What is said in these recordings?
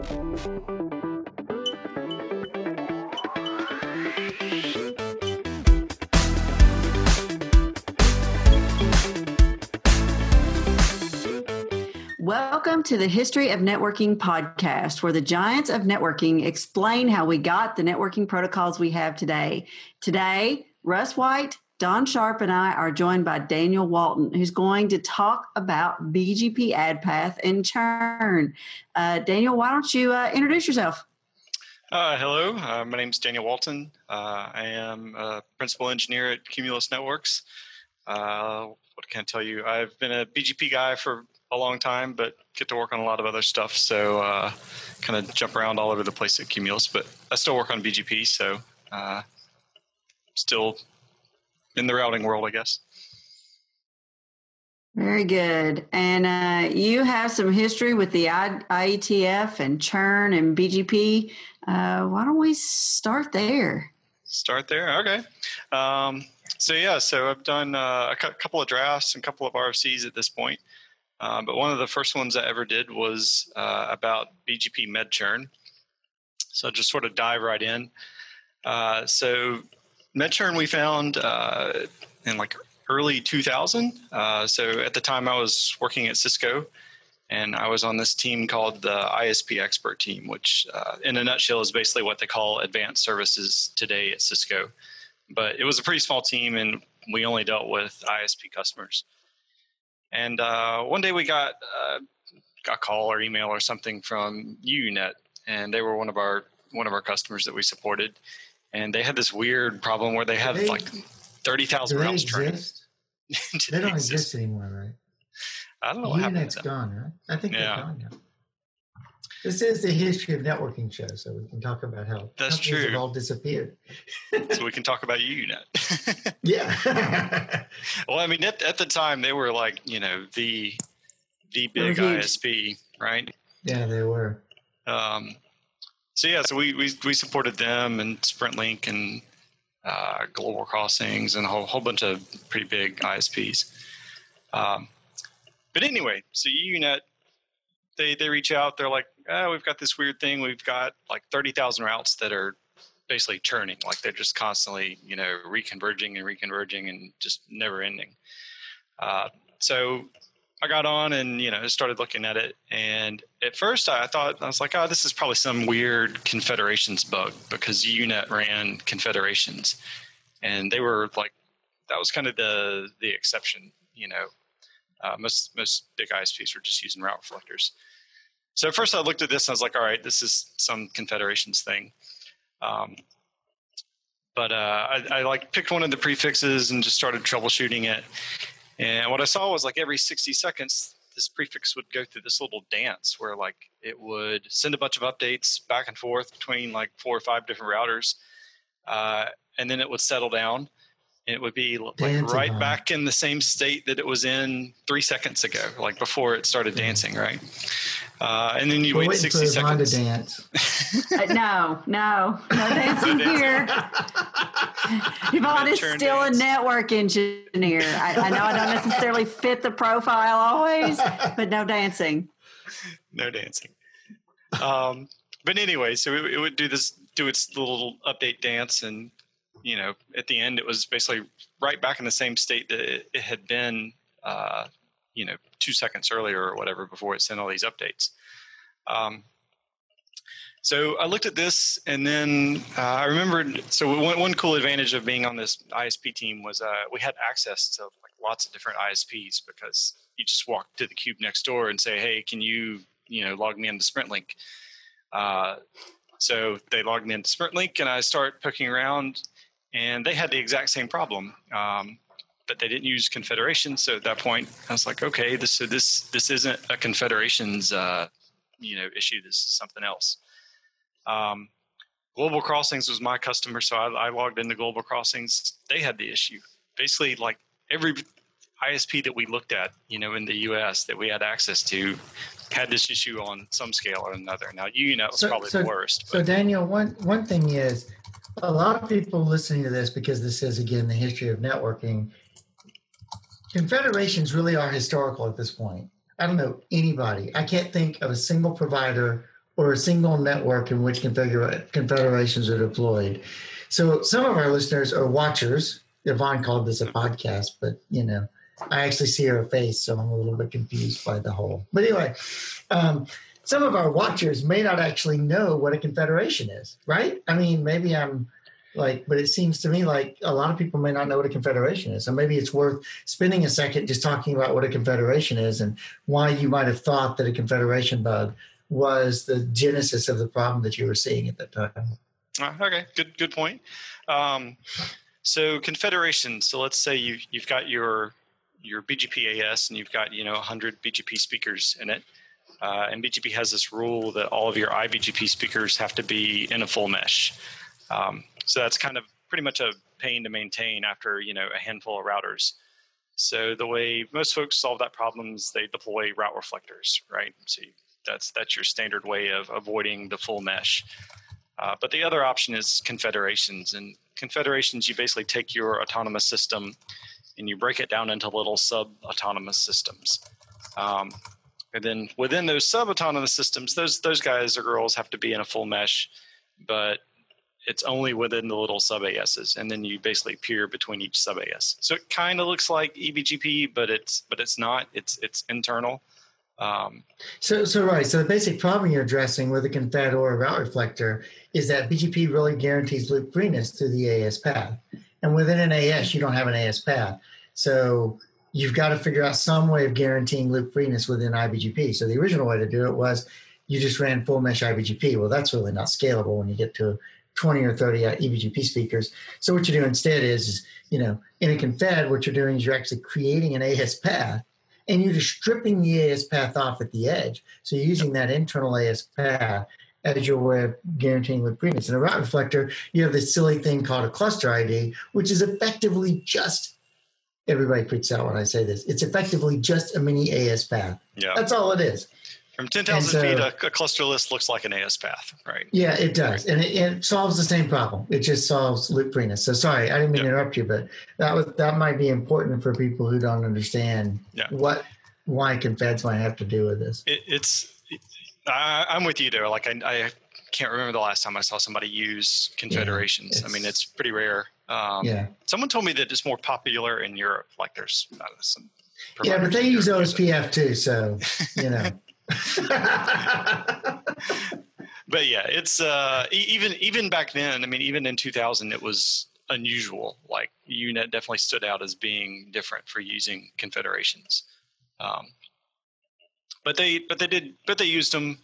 Welcome to the History of Networking podcast, where the giants of networking explain how we got the networking protocols we have today. Today, Russ White, Don Sharp, and I are joined by Daniel Walton, who's going to talk about BGP AdPath and churn. Daniel, why don't you introduce yourself? Hello, my name is Daniel Walton. I am a principal engineer at Cumulus Networks. What can I tell you? I've been a BGP guy for a long time, but get to work on a lot of other stuff. So kind of jump around all over the place at Cumulus, but I still work on BGP. So still in the routing world, I guess. Very good. And you have some history with the IETF and churn and BGP. Why don't we start there? Start there? Okay. So I've done a couple of drafts and a couple of RFCs at this point. But one of the first ones I ever did was about BGP med churn. So I'll just sort of dive right in. So med churn we found in like early 2000. So at the time I was working at Cisco, and I was on this team called the ISP expert team, which in a nutshell is basically what they call advanced services today at Cisco. But it was a pretty small team, and we only dealt with ISP customers. And one day we got a call or email or something from UUNet, and they were one of our customers that we supported. And they had this weird problem where they had like 30,000 routes training. They don't exist anymore, right? I don't know what happened. UUNet's gone, right? I think they're gone now. This is the history of networking show, so we can talk about how that's true. Have all disappeared. So we can talk about UUNet. Yeah. Well, I mean, at the time they were like, you know, the big ISP, right? Yeah, they were. So we supported them and SprintLink and Global Crossings and a whole bunch of pretty big ISPs. But anyway, so UUNet, they reach out. They're like, we've got this weird thing. We've got like 30,000 routes that are basically churning. Like they're just constantly, you know, reconverging and just never ending. So I got on and, you know, started looking at it. And at first I was like, this is probably some weird confederations bug, because UUNet ran confederations, and they were like, that was kind of the exception, you know. Most big ISPs were just using route reflectors. So at first I looked at this and I was like, all right, this is some confederations thing. But I like picked one of the prefixes and just started troubleshooting it. And what I saw was like every 60 seconds, this prefix would go through this little dance where like it would send a bunch of updates back and forth between like 4 or 5 different routers. And then it would settle down. And it would be like right back in the same state that it was in 3 seconds ago, like before it started dancing, right? And then you wait 60 seconds. To dance. No dancing here. Yvonne is still a network engineer. I know I don't necessarily fit the profile always, but no dancing. No dancing. But anyway, so it would do its little update dance, and you know, at the end, it was basically right back in the same state that it had been, 2 seconds earlier or whatever before it sent all these updates. So I looked at this, and then I remembered. So one cool advantage of being on this ISP team was we had access to like lots of different ISPs, because you just walk to the cube next door and say, "Hey, can you log me into SprintLink?" So they logged me into SprintLink, and I start poking around. And they had the exact same problem, but they didn't use confederation. So at that point, I was like, okay, this isn't a confederations issue. This is something else. Global Crossings was my customer, so I logged into Global Crossings. They had the issue. Basically, like every ISP that we looked at, in the U.S. that we had access to, had this issue on some scale or another. Now, was probably the worst. So Daniel, one thing is, a lot of people listening to this, because this is, again, the history of networking, confederations really are historical at this point. I don't know anybody. I can't think of a single provider or a single network in which confederations are deployed. So some of our listeners are watchers. Yvonne called this a podcast, but I actually see her face, so I'm a little bit confused by the whole. But anyway, some of our watchers may not actually know what a confederation is, right? I mean, maybe I'm but it seems to me like a lot of people may not know what a confederation is. So maybe it's worth spending a second just talking about what a confederation is and why you might have thought that a confederation bug was the genesis of the problem that you were seeing at that time. Okay, good point. So confederations. So let's say you've got your BGP AS and you've got 100 BGP speakers in it, and BGP has this rule that all of your iBGP speakers have to be in a full mesh. So that's kind of pretty much a pain to maintain after a handful of routers. So the way most folks solve that problem is they deploy route reflectors, right? So that's your standard way of avoiding the full mesh. But the other option is confederations. And confederations, you basically take your autonomous system and you break it down into little sub-autonomous systems. And then within those sub-autonomous systems, those guys or girls have to be in a full mesh, but it's only within the little sub-ASs, and then you basically peer between each sub-AS. So it kind of looks like eBGP, but it's not. It's internal. So the basic problem you're addressing with a confed or a route reflector is that BGP really guarantees loop freeness through the AS path. And within an AS, you don't have an AS path. So you've got to figure out some way of guaranteeing loop freeness within iBGP. So the original way to do it was you just ran full mesh iBGP. Well, that's really not scalable when you get to 20 or 30 eBGP speakers. So what you do instead is in a confed, what you're doing is you're actually creating an AS path, and you're just stripping the AS path off at the edge. So you're using that internal AS path as your way of guaranteeing loop freeness. In a route reflector, you have this silly thing called a cluster ID, which is effectively just, everybody freaks out when I say this, it's effectively just a mini AS path. Yeah. That's all it is. From 10,000 feet, a cluster list looks like an AS path, right? Yeah, it does. And it solves the same problem. It just solves loop freeness. So sorry, I didn't mean to interrupt you, but that might be important for people who don't understand why confeds might have to do with this. I'm with you there. Like I can't remember the last time I saw somebody use confederations. Yeah, I mean, it's pretty rare. Someone told me that it's more popular in Europe. Like there's some. Yeah, but they use OSPF too, so But yeah, it's even back then. I mean, even in 2000, it was unusual. Like UNet definitely stood out as being different for using confederations. But they used them.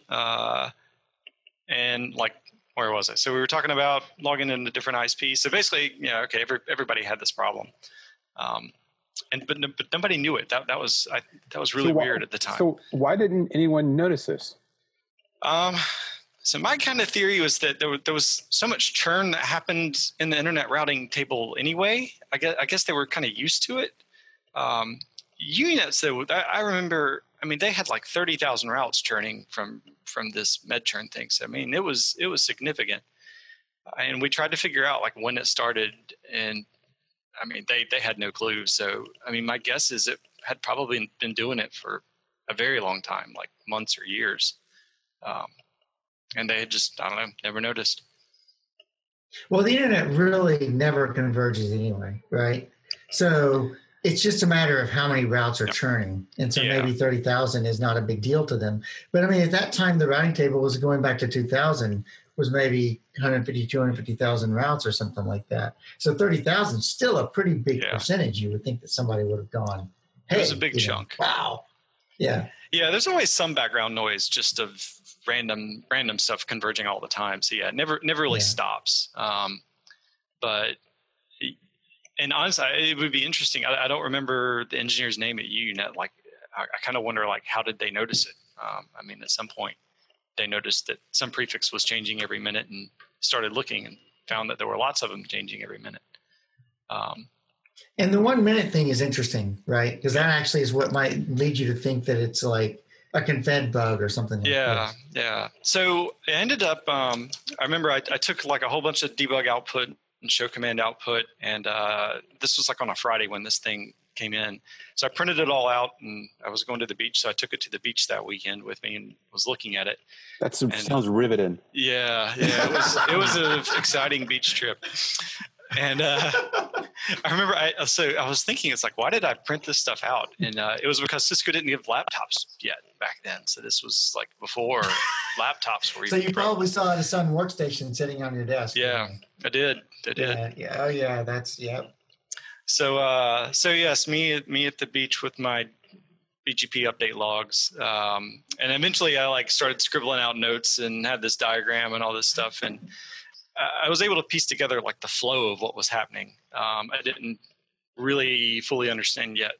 And like, where was I? So we were talking about logging into different ISPs. So basically, everybody had this problem. But nobody knew it. That was really weird at the time. So why didn't anyone notice this? So my kind of theory was that there was so much churn that happened in the internet routing table anyway. I guess they were kind of used to it. Units, though, I remember. I mean, they had like 30,000 routes churning from this med churn thing. So I mean, it was significant. And we tried to figure out like when it started, and I mean, they had no clue. So, I mean, my guess is it had probably been doing it for a very long time, like months or years. And they had just, I don't know, never noticed. Well, the internet really never converges anyway, right? So it's just a matter of how many routes are churning. And so maybe 30,000 is not a big deal to them. But I mean, at that time, the routing table was going back to 2000, was maybe 150, 250,000 routes or something like that. So 30,000 is still a pretty big percentage. You would think that somebody would have gone, hey. It was a big chunk. Wow. Yeah. Yeah, there's always some background noise just of random stuff converging all the time. So yeah, it never really stops. But and honestly, it would be interesting. I don't remember the engineer's name at UNet. Like, I kind of wonder, like, how did they notice it? I mean, at some point, they noticed that some prefix was changing every minute and started looking and found that there were lots of them changing every minute. And the 1 minute thing is interesting, right? Because that actually is what might lead you to think that it's like a confed bug or something like this. Yeah. So it ended up, I remember I took like a whole bunch of debug output and show command output. And this was like on a Friday when this thing came in. So I printed it all out, and I was going to the beach, so I took it to the beach that weekend with me and was looking at it. That sounds riveting. Yeah, it was an exciting beach trip. And I remember, I was thinking, it's like, why did I print this stuff out? And it was because Cisco didn't give laptops yet back then. So this was like before laptops were. So you probably saw a Sun workstation sitting on your desk. Yeah, I did. Yeah. Oh yeah, So yes, me at the beach with my BGP update logs, and eventually I started scribbling out notes and had this diagram and all this stuff, and I was able to piece together the flow of what was happening. I didn't really fully understand yet,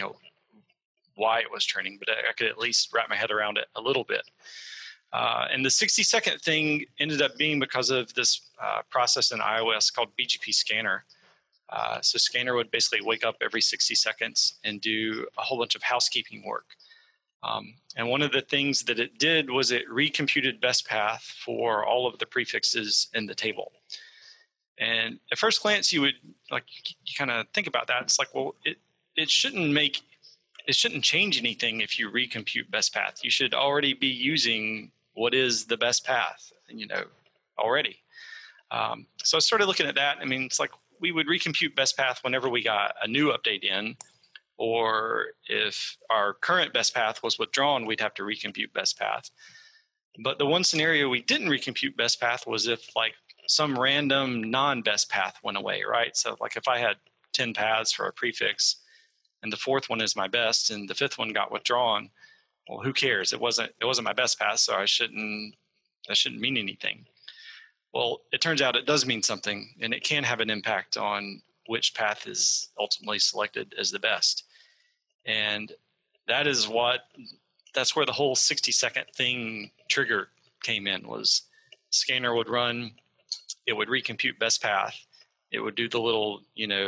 why it was turning, but I could at least wrap my head around it a little bit. And the 60-second thing ended up being because of this process in iOS called BGP Scanner. So Scanner would basically wake up every 60 seconds and do a whole bunch of housekeeping work. And one of the things that it did was it recomputed best path for all of the prefixes in the table. And at first glance, you kind of think about that. It's like, well, it shouldn't change anything if you recompute best path. You should already be using what is the best path, already. So I started looking at that. I mean, it's like we would recompute best path whenever we got a new update in, or if our current best path was withdrawn, we'd have to recompute best path. But the one scenario we didn't recompute best path was if some random non-best path went away, right? So if I had 10 paths for a prefix and the fourth one is my best and the fifth one got withdrawn, well, who cares? It wasn't my best path, so that shouldn't mean anything. Well, it turns out it does mean something, and it can have an impact on which path is ultimately selected as the best. And that's where the whole 60-second thing trigger came in. Was Scanner would run, it would recompute best path, it would do the little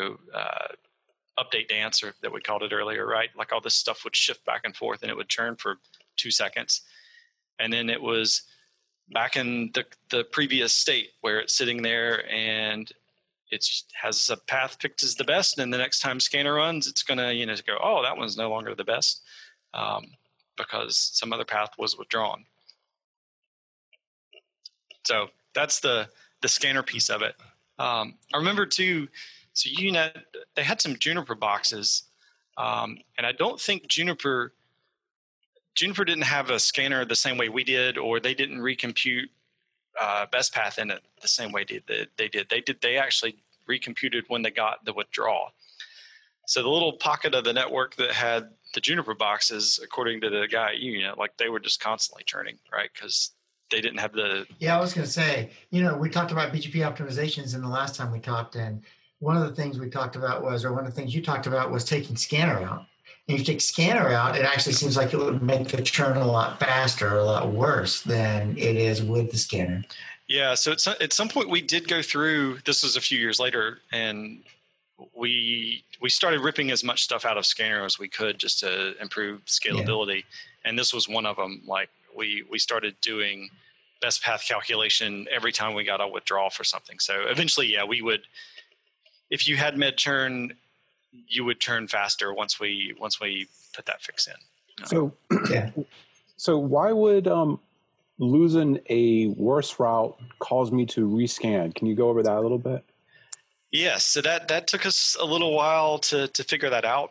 update dance that we called it earlier, right? All this stuff would shift back and forth, and it would churn for 2 seconds, and then it was back in the previous state where it's sitting there and it has a path picked as the best, and the next time Scanner runs, it's going to go, oh, that one's no longer the best because some other path was withdrawn. So that's the Scanner piece of it. I remember too, so UNet, they had some Juniper boxes, and I don't think Juniper didn't have a scanner the same way we did, or they didn't recompute best path in it the same way they did. They actually recomputed when they got the withdrawal. So the little pocket of the network that had the Juniper boxes, according to the guy at UNet, they were just constantly churning, right? Because they didn't have the... Yeah, I was going to say, we talked about BGP optimizations in the last time we talked, and one of the things we talked about was you talked about was taking Scanner out. And if you take Scanner out, it actually seems like it would make the churn a lot faster, a lot worse than it is with the Scanner. Yeah, so at some point we did go through, this was a few years later, and we started ripping as much stuff out of Scanner as we could just to improve scalability. Yeah. And this was one of them. We started doing best path calculation every time we got a withdrawal for something. So eventually, we would, if you had med churn, you would churn faster once we put that fix in. So why would losing a worse route cause me to rescan? Can you go over that a little bit? Yes, so that took us a little while to figure that out.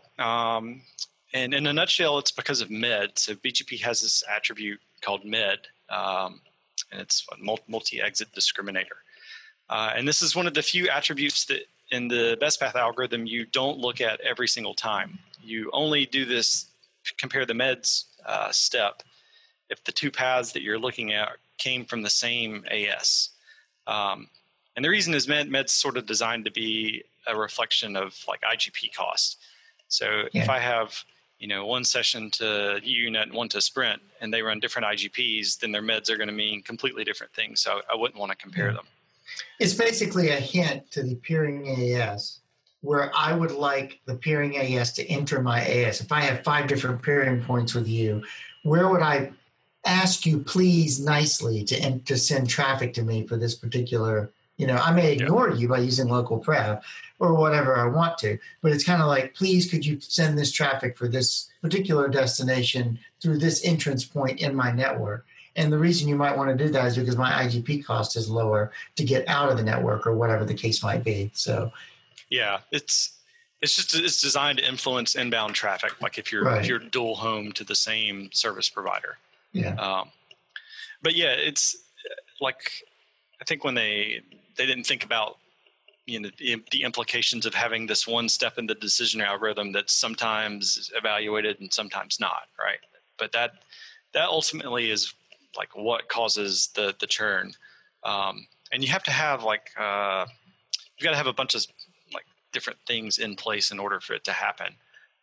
And in a nutshell, it's because of MED. So BGP has this attribute called MED, and it's a multi-exit discriminator. And this is one of the few attributes that in the best path algorithm you don't look at every single time. You only do this, compare the MEDs step, if the two paths that you're looking at came from the same AS. And the reason is MED's sort of designed to be a reflection of IGP cost. So if I have one session to UNet and one to Sprint, and they run different IGPs, then their MEDs are going to mean completely different things. So I wouldn't want to compare them. It's basically a hint to the peering AS, where I would like the peering AS to enter my AS. If I have 5 different peering points with you, where would I ask you please nicely to send traffic to me for this particular I may ignore you by using local pref or whatever I want to, but it's kind of like, please, could you send this traffic for this particular destination through this entrance point in my network? And the reason you might want to do that is because my IGP cost is lower to get out of the network or whatever the case might be. So, yeah, it's designed to influence inbound traffic. Like if you're dual home to the same service provider. Yeah. But yeah, it's like, I think when they didn't think about, the implications of having this one step in the decision algorithm that's sometimes evaluated and sometimes not, right? But that ultimately is like what causes the churn. And you have to have you've got to have a bunch of like different things in place in order for it to happen.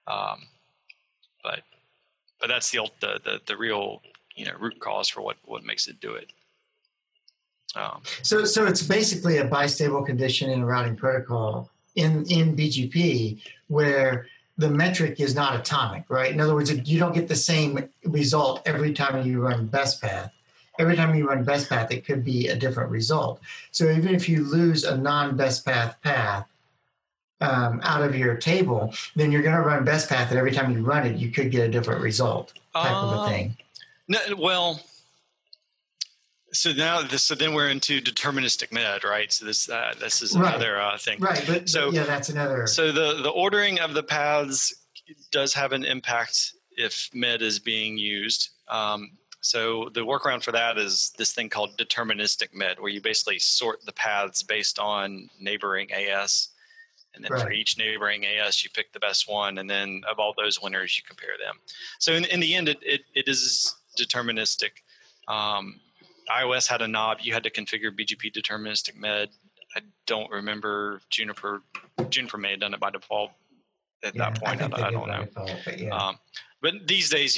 But that's the real, root cause for what makes it do it. So it's basically a bistable condition in a routing protocol in BGP where the metric is not atomic, right? In other words, you don't get the same result every time you run best path. Every time you run best path, it could be a different result. So even if you lose a non-best path out of your table, then you're going to run best path, and every time you run it, you could get a different result type of a thing. No, well. So then we're into deterministic med, right? So this is another thing, right? But that's another. So the ordering of the paths does have an impact if med is being used. So the workaround for that is this thing called deterministic med, where you basically sort the paths based on neighboring AS, and then for each neighboring AS you pick the best one, and then of all those winners you compare them. So in the end, it is deterministic. iOS had a knob. You had to configure BGP deterministic med. I don't remember Juniper may have done it by default at that point. I don't know. Default, but these days,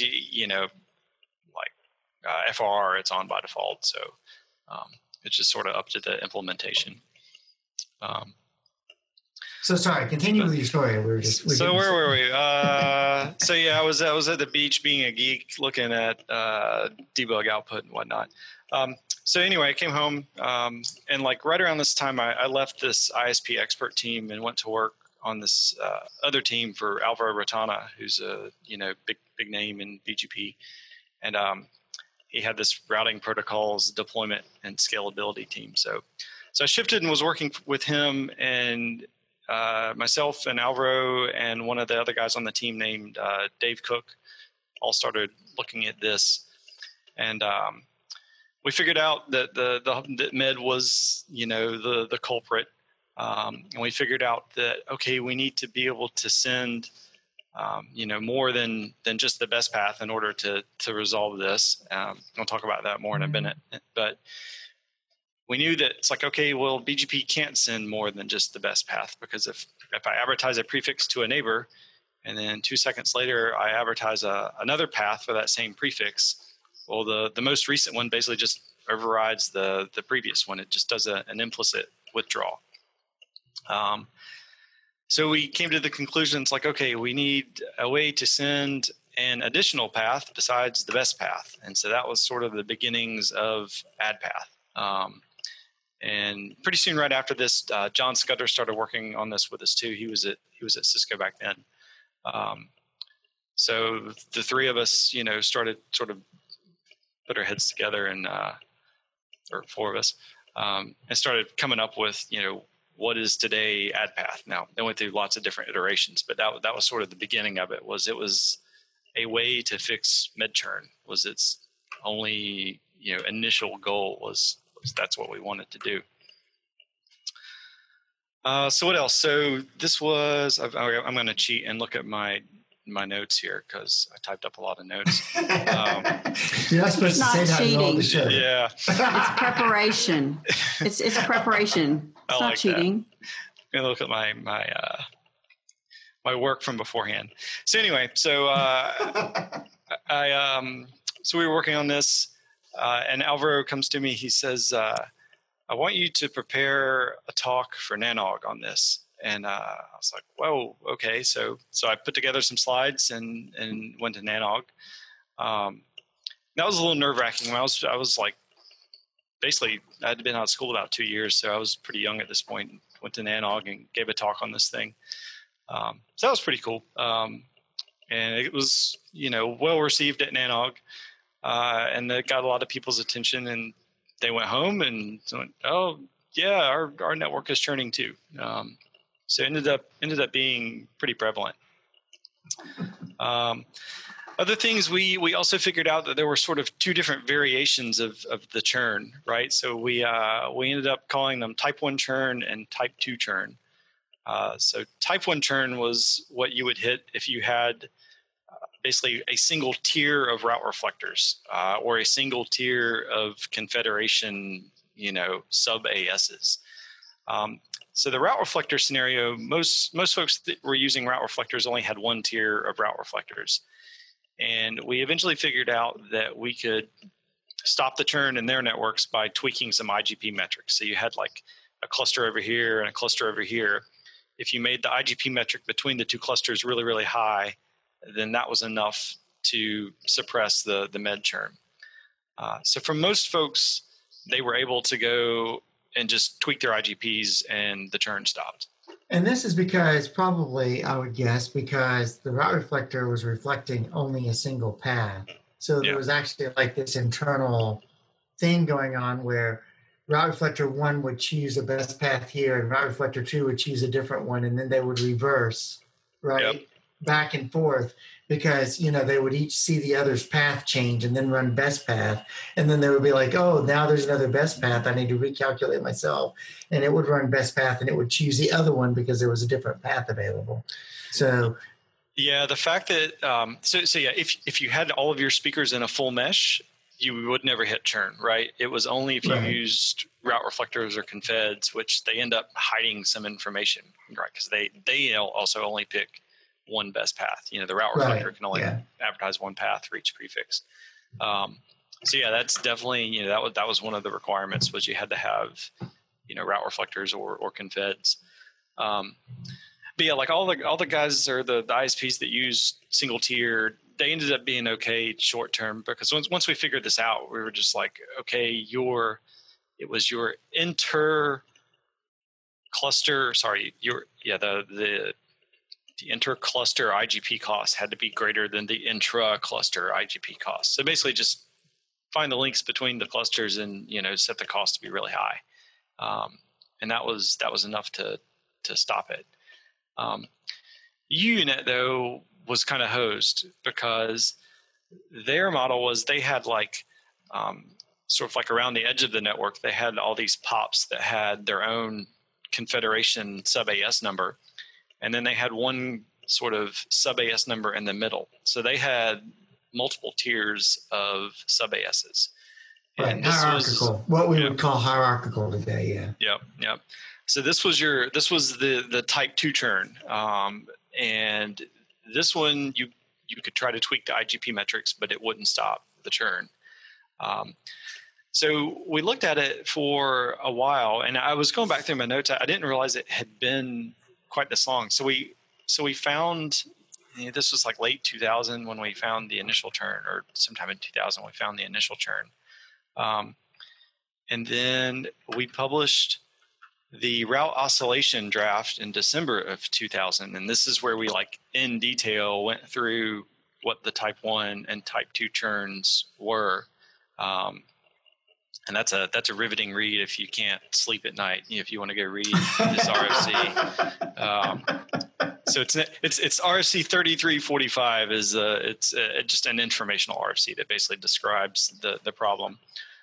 FRR, it's on by default. So it's just sort of up to the implementation. So sorry, continue with your story. Where were we? So yeah, I was at the beach being a geek, looking at debug output and whatnot. So anyway, I came home, and like right around this time, I left this ISP expert team and went to work on this other team for Alvaro Rotana, who's a big name in BGP, and he had this routing protocols deployment and scalability team. So I shifted and was working with him, and myself and Alvaro and one of the other guys on the team named Dave Cook all started looking at this, and we figured out that that med was the culprit, and we figured out that we need to be able to send more than just the best path in order to resolve this. I'll talk about that more in a minute, but we knew that it's like, BGP can't send more than just the best path, because if I advertise a prefix to a neighbor and then 2 seconds later I advertise another path for that same prefix, well, the most recent one basically just overrides the previous one. It just does an implicit withdrawal. So we came to the conclusion, it's like, we need a way to send an additional path besides the best path. And so that was sort of the beginnings of AdPath. And pretty soon right after this, John Scudder started working on this with us too. He was at Cisco back then. So the three of us, started sort of put our heads together, and or four of us, and started coming up with, what is today AdPath. Now, they went through lots of different iterations, but that was sort of the beginning of it. It was a way to fix med churn. Was its only initial goal was that's what we wanted to do. So what else? So this was, I'm going to cheat and look at my notes here because I typed up a lot of notes. You're not supposed to say that in all the show. Yeah. It's preparation. It's preparation. It's not cheating. That. I'm going to look at my work from beforehand. So anyway, so so we were working on this, and Alvaro comes to me. He says, I want you to prepare a talk for NANOG on this. And I was like, whoa, okay. So I put together some slides and went to NANOG. That was a little nerve-wracking. I was like basically, I'd been out of school about 2 years, so I was pretty young at this point. Went to NANOG and gave a talk on this thing. So that was pretty cool. And it was, well received at NANOG. And it got a lot of people's attention, and they went home and went, oh, yeah, our network is churning too. So it ended up being pretty prevalent. Other things, we also figured out that there were sort of two different variations of the churn, right? So we ended up calling them type 1 churn and type 2 churn. So type 1 churn was what you would hit if you had basically a single tier of route reflectors or a single tier of confederation, sub ASs. So the route reflector scenario, most folks that were using route reflectors only had one tier of route reflectors. And we eventually figured out that we could stop the churn in their networks by tweaking some IGP metrics. So you had like a cluster over here and a cluster over here. If you made the IGP metric between the two clusters really, really high, then that was enough to suppress the med churn. So for most folks, they were able to go and just tweak their IGPs and the churn stopped. And this is because probably, I would guess, because the route reflector was reflecting only a single path. So there was actually like this internal thing going on where route reflector 1 would choose the best path here and route reflector 2 would choose a different one, and then they would reverse, right? Yep. Back and forth, because they would each see the other's path change and then run best path, and then they would be like, oh, now there's another best path, I need to recalculate myself, and it would run best path and it would choose the other one because there was a different path available. So yeah, the fact that if you had all of your speakers in a full mesh, you would never hit churn, right? It was only if you used route reflectors or confeds, which they end up hiding some information, right? Because they also only pick one best path. The route reflector can only advertise one path for each prefix. So yeah, that's definitely, that was one of the requirements, was you had to have, route reflectors or confeds. But yeah, like all the guys or the ISPs that use single tier, they ended up being okay short term, because once we figured this out, we were just like, okay, it was your inter cluster, the inter-cluster IGP cost had to be greater than the intra-cluster IGP cost. So basically just find the links between the clusters and, set the cost to be really high. And that was enough to stop it. UUNet, though, was kind of hosed, because their model was they had like sort of like around the edge of the network, they had all these POPs that had their own confederation sub-AS number. And then they had one sort of sub-AS number in the middle. So they had multiple tiers of sub-ASs. Right, hierarchical. What we would call hierarchical today, yeah. Yep. So this was the type 2 churn. And this one, you could try to tweak the IGP metrics, but it wouldn't stop the churn. So we looked at it for a while, and I was going back through my notes. I didn't realize it had been quite this long. So we found, this was like late 2000 when we found the initial churn, or sometime in 2000 we found the initial churn. And then we published the route oscillation draft in December of 2000. And this is where we in detail went through what the type 1 and type 2 churns were. And that's a riveting read if you can't sleep at night, if you want to go read this RFC. So it's RFC 3345 is it's just an informational RFC that basically describes the problem.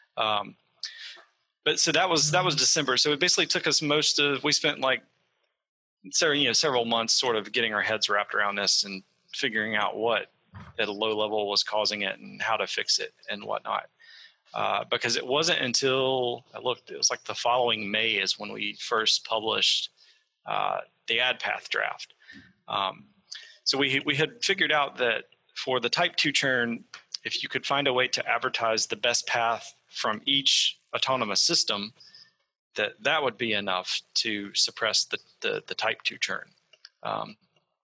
But so that was December. So it basically took us we spent several months sort of getting our heads wrapped around this and figuring out what at a low level was causing it and how to fix it and whatnot. Because it wasn't until I looked, it was like the following May is when we first published the AdPath draft. So we had figured out that for the type 2 churn, if you could find a way to advertise the best path from each autonomous system, that would be enough to suppress the type 2 churn.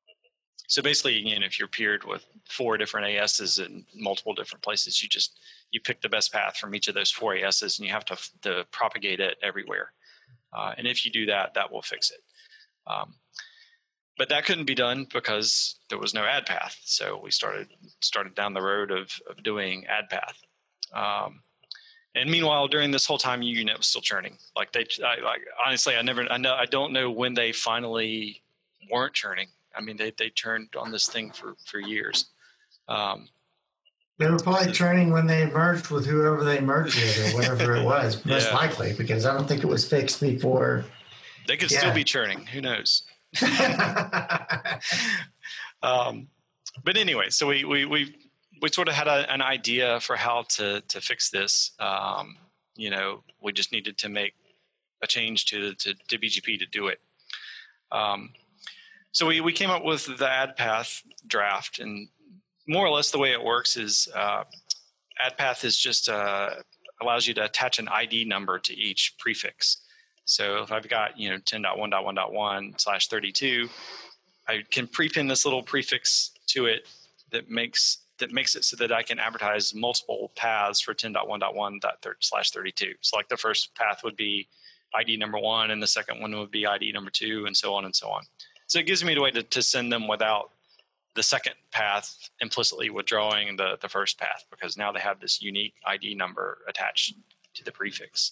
So basically, if you're paired with 4 different ASs in multiple different places, you pick the best path from each of those 4 ASs, and you have to propagate it everywhere. And if you do that, that will fix it. But that couldn't be done because there was no ad path. So we started down the road of doing ad path. And meanwhile, during this whole time, UUNet was still churning. Honestly, I don't know when they finally weren't churning. I mean, they churned on this thing for years. They were probably churning when they merged with whoever they merged with or whatever it was, most likely, because I don't think it was fixed before. They could still be churning. Who knows? But anyway, so we sort of had an idea for how to fix this. We just needed to make a change to BGP to do it. So we came up with the ad path draft, and more or less the way it works is ad path is just allows you to attach an ID number to each prefix. So if I've got 10.1.1.1/32, I can prepin this little prefix to it that makes it so that I can advertise multiple paths for 10.1.1/32. So like the first path would be ID number 1, and the second one would be ID number 2, and so on and so on. So it gives me the way to send them without the second path implicitly withdrawing the first path, because now they have this unique ID number attached to the prefix.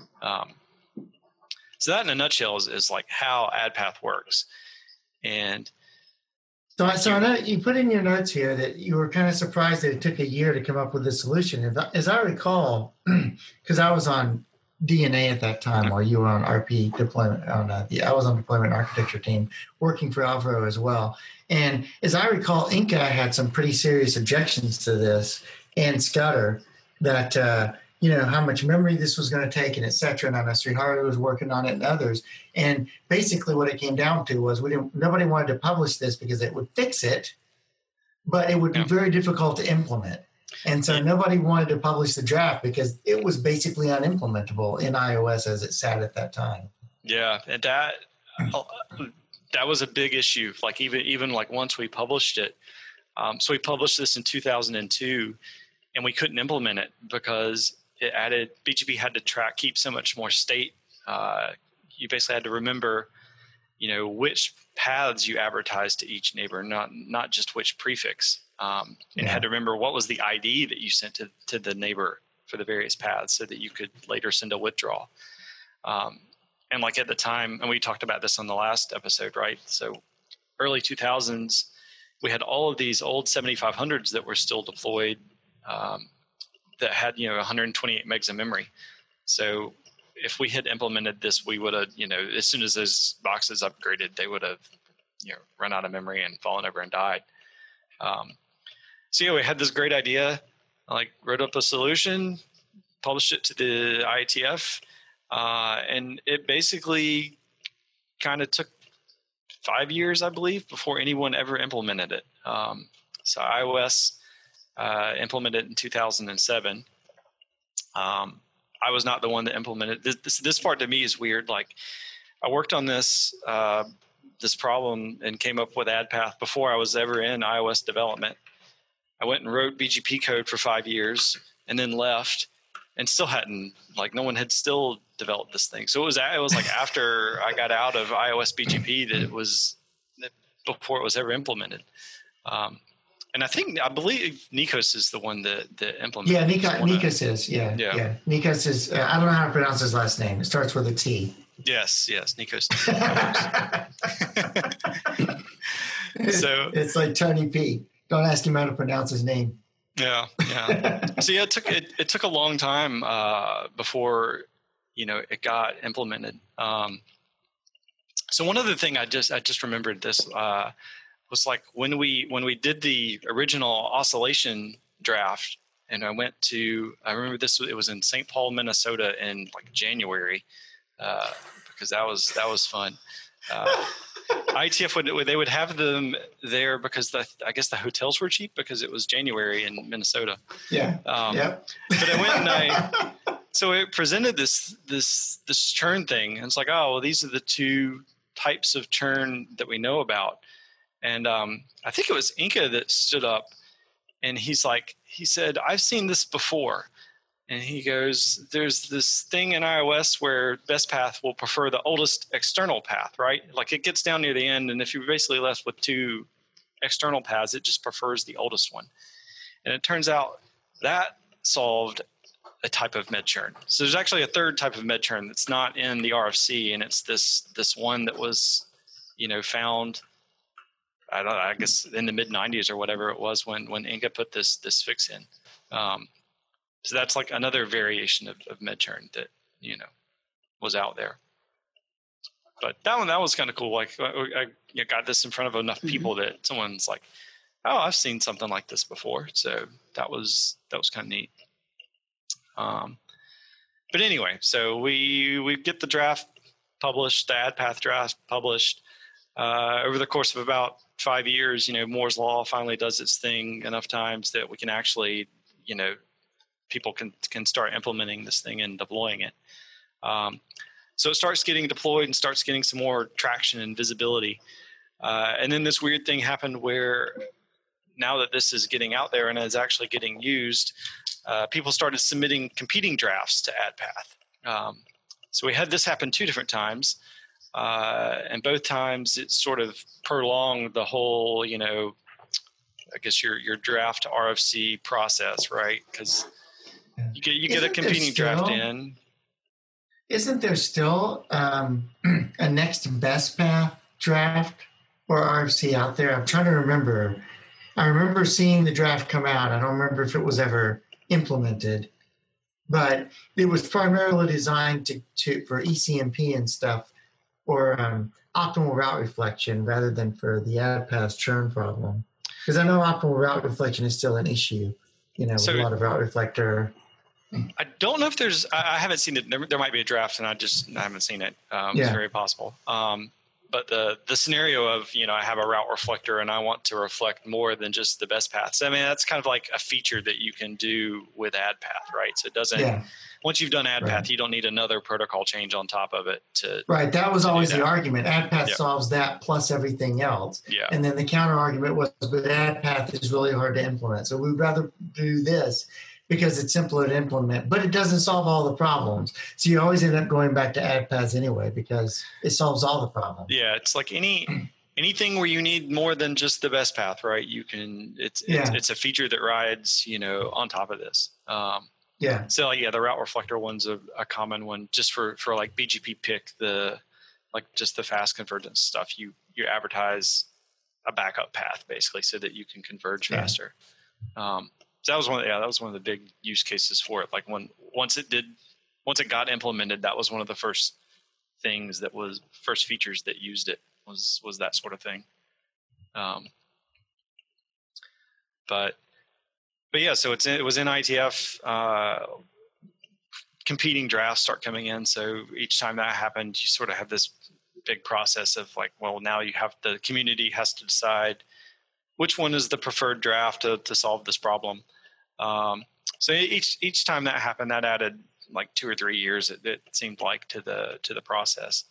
So that in a nutshell is like how ad path works. And so I know you put in your notes here that you were kind of surprised that it took a year to come up with this solution. As I recall, because I was on DNA at that time while you were on RP deployment. I was on deployment architecture team working for Alvaro as well. And as I recall, Inca had some pretty serious objections to this, and Scudder, that how much memory this was going to take, and et cetera. And I know Srihari was working on it, and others. And basically, what it came down to was nobody wanted to publish this because it would fix it, but it would be very difficult to implement. And so nobody wanted to publish the draft because it was basically unimplementable in iOS as it sat at that time. Yeah, and that was a big issue. Like even like once we published it, so we published this in 2002, and we couldn't implement it because it added BGP had to keep so much more state. You basically had to remember, which paths you advertised to each neighbor, not just which prefix. And had to remember what was the ID that you sent to the neighbor for the various paths so that you could later send a withdrawal. And like at the time, and we talked about this on the last episode, right? So early 2000s, we had all of these old 7500s that were still deployed that had, 128 megs of memory. So if we had implemented this, we would have, as soon as those boxes upgraded, they would have, run out of memory and fallen over and died. So we had this great idea. I wrote up a solution, published it to the IETF, and it basically kind of took 5 years, I believe, before anyone ever implemented it. So iOS implemented it in 2007. I was not the one that implemented this part. To me is weird. I worked on this problem and came up with AdPath before I was ever in iOS development. I went and wrote BGP code for 5 years and then left, and still hadn't, no one had still developed this thing. So it was after I got out of iOS BGP that it was before it was ever implemented. And I believe Nikos is the one that implemented. Yeah, Nikos is. Yeah. Nikos is. I don't know how to pronounce his last name. It starts with a T. Yes, Nikos. So it's like Tony P. Don't ask him how to pronounce his name. Yeah. So it took a long time before it got implemented. So one other thing I just remembered this was when we did the original oscillation draft, and I remember it was in St. Paul, Minnesota in January, because that was fun. IETF they would have them there because I guess the hotels were cheap because it was January in Minnesota. Yeah. But I went so it presented this churn thing, and it's like, oh, well, these are the two types of churn that we know about. And I think it was Inca that stood up, and he's like, he said, I've seen this before. And he goes, there's this thing in iOS where best path will prefer the oldest external path, right? Like it gets down near the end, and if you're basically left with two external paths, it just prefers the oldest one. And it turns out that solved a type of med churn. So there's actually a third type of med churn that's not in the RFC, and it's this one that was, found, I guess in the mid 90s or whatever it was when Inca put this fix in. So that's like another variation of med churn that, was out there. But that was kind of cool. Like I got this in front of enough people that someone's like, oh, I've seen something like this before. So that was kind of neat. But anyway, so we get the draft published, the AdPath draft published, over the course of about 5 years. Moore's Law finally does its thing enough times that we can actually, people can start implementing this thing and deploying it. So it starts getting deployed and starts getting some more traction and visibility. And then this weird thing happened where now that this is getting out there and is actually getting used, people started submitting competing drafts to AdPath. So we had this happen 2 different times. And both times it sort of prolonged the whole, I guess your draft RFC process, right? Because you get a competing draft in. Isn't there still a next best path draft or RFC out there? I'm trying to remember. I remember seeing the draft come out. I don't remember if it was ever implemented, but it was primarily designed for ECMP and stuff, or optimal route reflection rather than for the AdPath churn problem. Because I know optimal route reflection is still an issue, with a lot of route reflector. I don't know if I haven't seen it. There might be a draft and I haven't seen it. It's very possible. But the scenario of, I have a route reflector and I want to reflect more than just the best paths. I mean, that's kind of like a feature that you can do with AdPath, right? So it doesn't, once you've done AdPath, you don't need another protocol change on top of it Right. That was always the argument. AdPath solves that plus everything else. Yeah. And then the counter argument was, but AdPath is really hard to implement. So we'd rather do this because it's simpler to implement, but it doesn't solve all the problems. So you always end up going back to AdPath anyway because it solves all the problems. Yeah, it's like anything where you need more than just the best path, right? You can. It's a feature that rides, on top of this. So the route reflector one's a common one, just for like BGP pick, just the fast convergence stuff. You advertise a backup path basically so that you can converge faster. So that was one of the big use cases for it. Like once it got implemented, that was one of the first features that used it was that sort of thing. But yeah, so it was in IETF. Competing drafts start coming in. So each time that happened, you sort of have this big process of like, well, now the community has to decide which one is the preferred draft to solve this problem. So each time that happened, that added like 2 or 3 years. It seemed like to the process.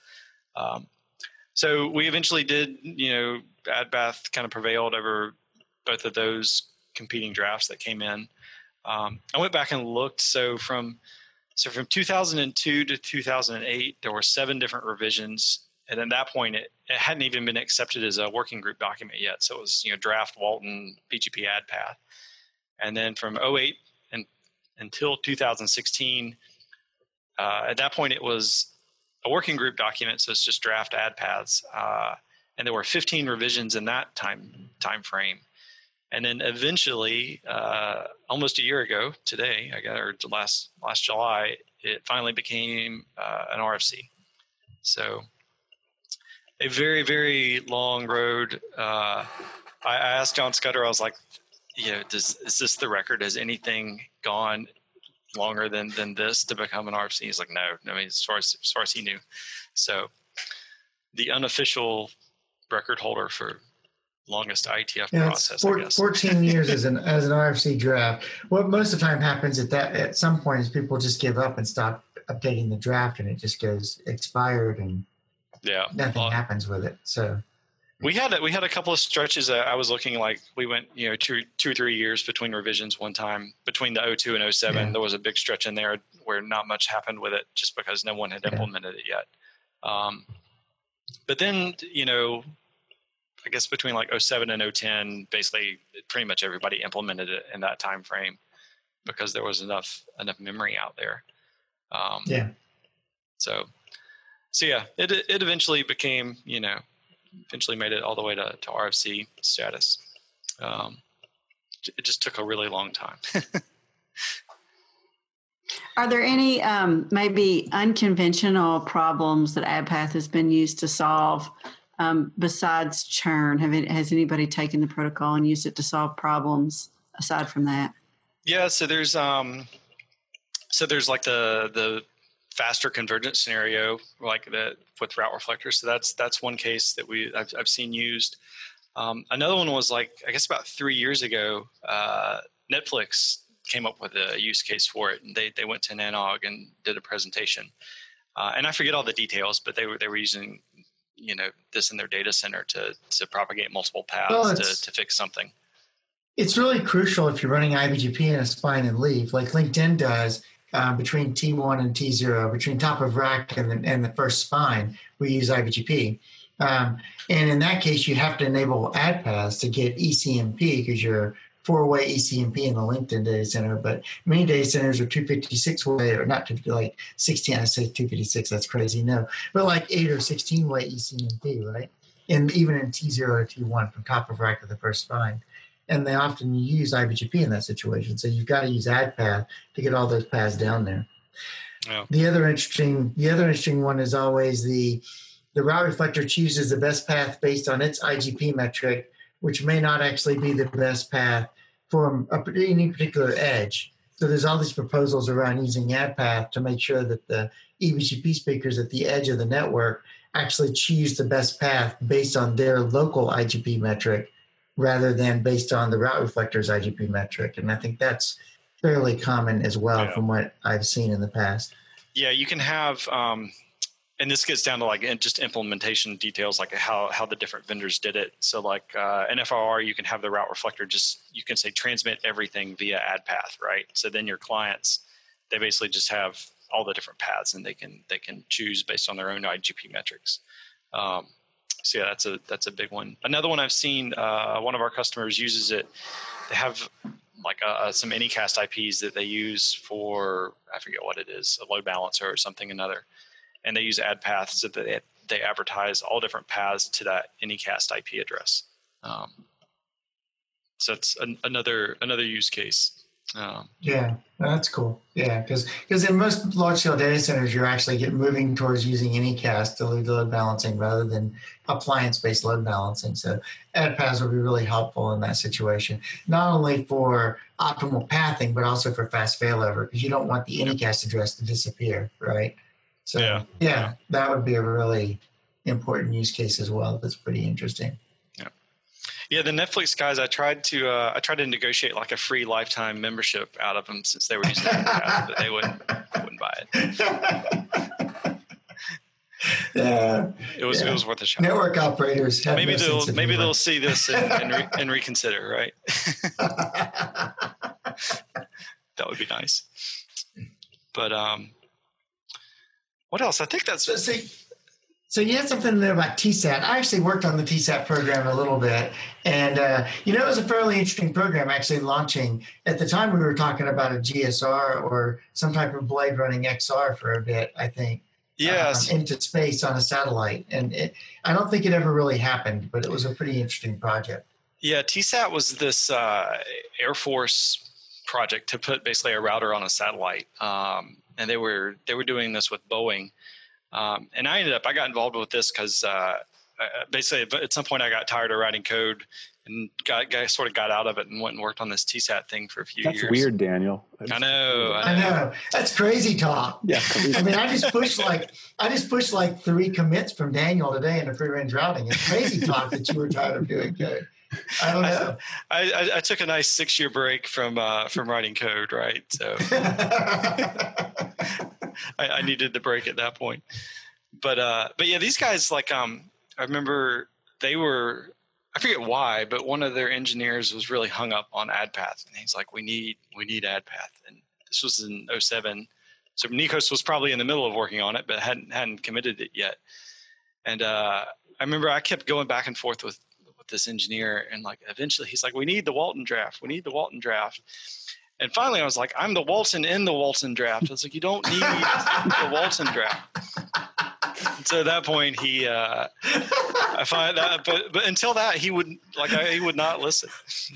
So we eventually did, AdPath kind of prevailed over both of those competing drafts that came in. I went back and looked. So from 2002 to 2008, there were 7 different revisions. And at that point, it hadn't even been accepted as a working group document yet. So it was, draft Walton BGP AdPath. And then from 2008 until 2016, at that point, it was a working group document. So it's just draft AdPaths. And there were 15 revisions in that time frame. And then eventually, almost a year ago today, or last July, it finally became an RFC. So a very, very long road. I asked John Scudder, I was like, is this the record? Has anything gone longer than this to become an RFC? He's like, no. I mean, as far as he knew. So the unofficial record holder for longest IETF process, I guess. 14 years as an RFC draft. What most of the time happens at some point is people just give up and stop updating the draft, and it just goes expired, and nothing happens with it. So We had a couple of stretches. I was looking like we went, 2 or 3 years between revisions one time between the 02 and 07. Yeah. There was a big stretch in there where not much happened with it just because no one had implemented it yet. But then, I guess between like 07 and 010, basically pretty much everybody implemented it in that time frame because there was enough memory out there. So yeah, it eventually became, eventually made it all the way to RFC status. It just took a really long time. Are there any maybe unconventional problems that AdPath has been used to solve besides churn? Has anybody taken the protocol and used it to solve problems aside from that? Yeah, so there's like the faster convergence scenario, like that with route reflectors. So that's one case that I've seen used. Another one was like, I guess about 3 years ago, Netflix came up with a use case for it, and they went to NANOG and did a presentation. And I forget all the details, but they were using this in their data center to propagate multiple paths to fix something. It's really crucial if you're running IBGP in a spine and leaf, like LinkedIn does. Between T1 and T0, between top of rack and the first spine, we use IBGP. And in that case, you have to enable ad paths to get ECMP because you're 4-way ECMP in the LinkedIn data center. But many data centers are 256-way, or not 250, like 16. I say 256, that's crazy. No, but like 8 or 16-way ECMP, right? And even in T0 or T1, from top of rack to the first spine. And they often use IBGP in that situation. So you've got to use AdPath to get all those paths down there. Yeah. The other interesting one is always the route reflector chooses the best path based on its IGP metric, which may not actually be the best path for any particular edge. So there's all these proposals around using AdPath to make sure that the eBGP speakers at the edge of the network actually choose the best path based on their local IGP metric, rather than based on the route reflector's IGP metric. And I think that's fairly common as well from what I've seen in the past. Yeah, you can have, and this gets down to like just implementation details, like how the different vendors did it. So like an FRR, you can have the route reflector you can say transmit everything via AdPath, right? So then your clients, they basically just have all the different paths and they can choose based on their own IGP metrics. So yeah, that's a big one. Another one I've seen, one of our customers uses it. They have like some Anycast IPs that they use for, I forget what it is, a load balancer or something another. And they use AdPath so that they advertise all different paths to that Anycast IP address. So it's another use case. Yeah, that's cool. Yeah, because in most large-scale data centers, you're actually moving towards using Anycast to do load balancing rather than appliance-based load balancing. So AdPaths will be really helpful in that situation, not only for optimal pathing, but also for fast failover, because you don't want the Anycast address to disappear, right? So yeah, that would be a really important use case as well. That's pretty interesting. Yeah, the Netflix guys, I tried to negotiate like a free lifetime membership out of them since they were using AdPath, but they wouldn't buy it. Yeah, it was worth a shot. Network operators have maybe they'll see this and reconsider, right? That would be nice. But what else? I think that's. So you had something there about TSAT. I actually worked on the TSAT program a little bit. And, it was a fairly interesting program actually launching. At the time, we were talking about a GSR or some type of blade running XR for a bit, I think. Yes. Into space on a satellite. And I don't think it ever really happened, but it was a pretty interesting project. Yeah, TSAT was this Air Force project to put basically a router on a satellite. And they were doing this with Boeing. And I got involved with this because basically at some point I got tired of writing code and sort of got out of it and went and worked on this TSAT thing for a few years. That's weird, Daniel. I know. That's crazy talk. Yeah. I mean, I just pushed like 3 commits from Daniel today into free range routing. It's crazy talk that you were tired of doing code. I don't know. I took a nice 6-year break from writing code, right? So I needed the break at that point. But yeah, these guys, like I remember they were, I forget why, but one of their engineers was really hung up on AdPath, and he's like, we need AdPath. And this was in 2007. So Nikos was probably in the middle of working on it, but hadn't committed it yet. And I remember I kept going back and forth with this engineer, and like eventually he's like, we need the Walton draft. And finally I was like, I'm the Walton in the Walton draft. I was like, you don't need the Walton draft. And so at that point I find that, but until that he would not listen.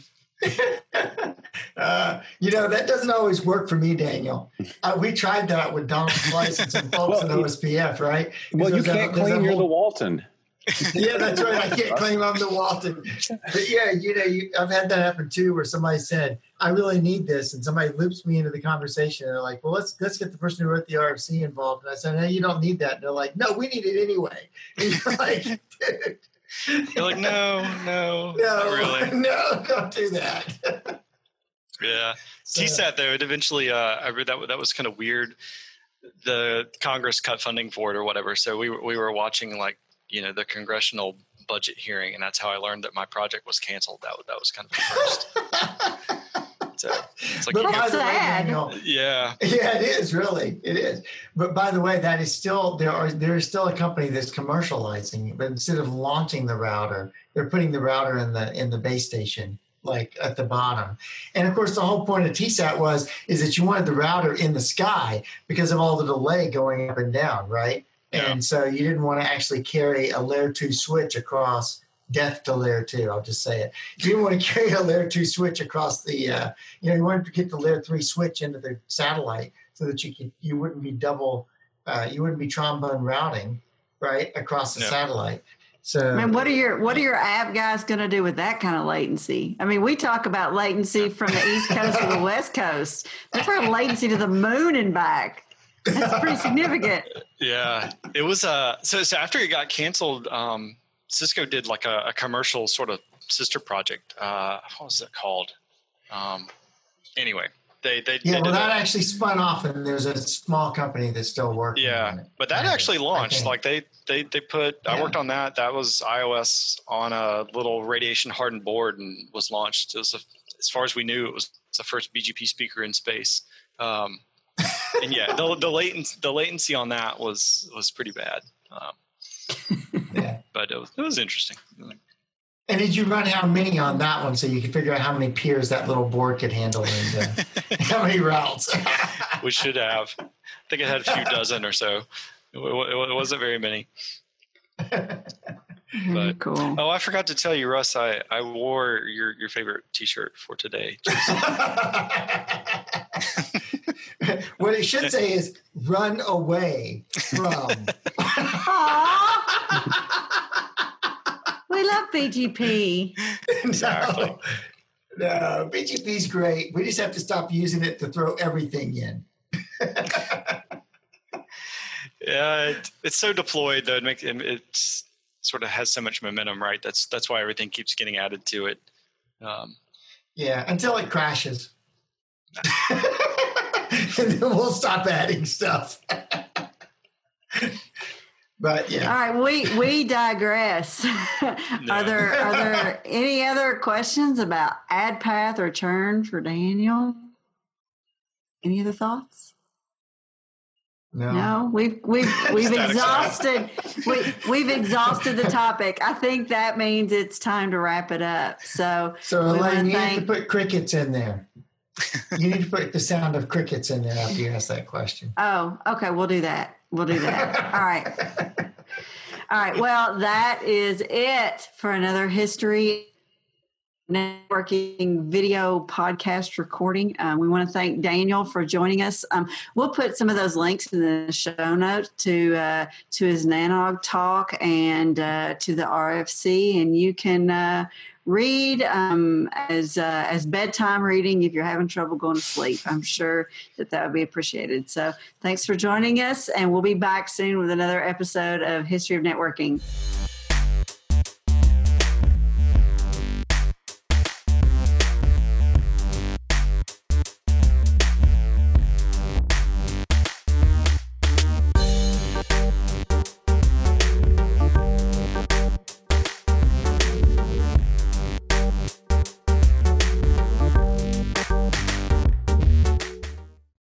That doesn't always work for me, Daniel. We tried that with Donald Slice and some folks at OSPF, right? Well, you can't claim you're the Walton. Yeah, that's right. I can't claim I'm the Walton. But yeah, I've had that happen too, where somebody said, I really need this, and somebody loops me into the conversation, and they're like, well, let's get the person who wrote the RFC involved. And I said, no, you don't need that. And they're like, no, we need it anyway. And you're like, dude. You're like, no, not really. No, don't do that. Yeah. TSAT, though, it eventually, I read that was kind of weird. The Congress cut funding for it or whatever. So we were watching the congressional budget hearing, and that's how I learned that my project was canceled. That was kind of the first. So it's like, but by the way, Daniel, yeah, it is really, it is. But by the way, that is still there is still a company that's commercializing, but instead of launching the router, they're putting the router in the base station, like at the bottom. And of course, the whole point of TSAT is that you wanted the router in the sky because of all the delay going up and down, right? Yeah. And so you didn't want to actually carry a layer 2 switch across death to layer 2. I'll just say it. You didn't want to carry a layer 2 switch across the, you wanted to get the layer 3 switch into the satellite so that you wouldn't be you wouldn't be trombone routing, right, across the satellite. So, I mean, what are your app guys going to do with that kind of latency? I mean, we talk about latency from the East Coast to the West Coast. They're talking latency to the moon and back. That's pretty significant. Yeah, it was. So after it got canceled, Cisco did like a commercial sort of sister project. What was it called? Anyway, they that actually spun off, and there's a small company that's still working. Yeah, on it. But that actually launched. Like they put. Yeah. I worked on that. That was iOS on a little radiation hardened board and was launched. It was as far as we knew, it was the first BGP speaker in space. And yeah, the latency on that was pretty bad. But it was interesting. And did you run how many on that one so you could figure out how many peers that little board could handle and how many routes? We should have. I think it had a few dozen or so. It wasn't very many. But cool. Oh, I forgot to tell you, Russ, I wore your favorite T-shirt for today. What it should say is "run away from." We love BGP. Exactly. No, BGP's great. We just have to stop using it to throw everything in. Yeah, it's so deployed though. It sort of has so much momentum, right? That's why everything keeps getting added to it. Yeah, until it crashes. And then we'll stop adding stuff. But yeah. All right, we digress. No. Are there any other questions about AdPath or churn for Daniel? Any other thoughts? No, we've exhausted we've exhausted the topic. I think that means it's time to wrap it up. So Elaine, you need to put crickets in there. You need to put the sound of crickets in there after you ask that question. Oh, okay. We'll do that. All right. Well, that is it for another History Networking video podcast recording. We want to thank Daniel for joining us. We'll put some of those links in the show notes to his NANOG talk and to the RFC, and you can read as bedtime reading if you're having trouble going to sleep. I'm sure that would be appreciated. So thanks for joining us, and we'll be back soon with another episode of History of Networking.